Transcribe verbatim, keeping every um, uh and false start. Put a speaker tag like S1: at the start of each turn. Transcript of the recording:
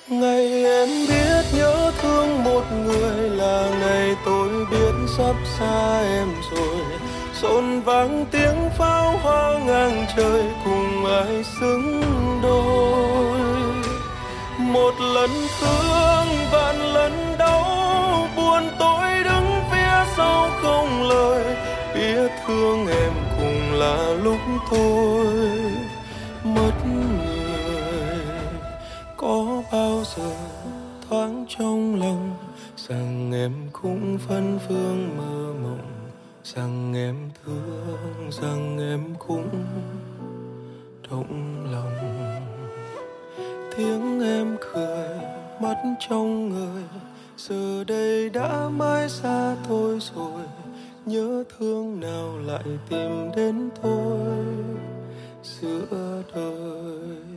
S1: Ngày em biết nhớ thương một người là ngày tôi biết sắp xa em rồi. Rộn vang tiếng pháo hoa ngang trời cùng ai xứng đôi. Một lần thương vạn lần đau, buồn tôi đứng phía sau không lời. Biết thương em cùng là lúc tôi mất người. Có bao giờ thoáng trong lòng rằng em cũng phân phương mơ mộng, rằng em thương, rằng em cũng động lòng. Tiếng em cười, mắt trong người, giờ đây đã mãi xa tôi rồi. Nhớ thương nào lại tìm đến tôi giữa đời.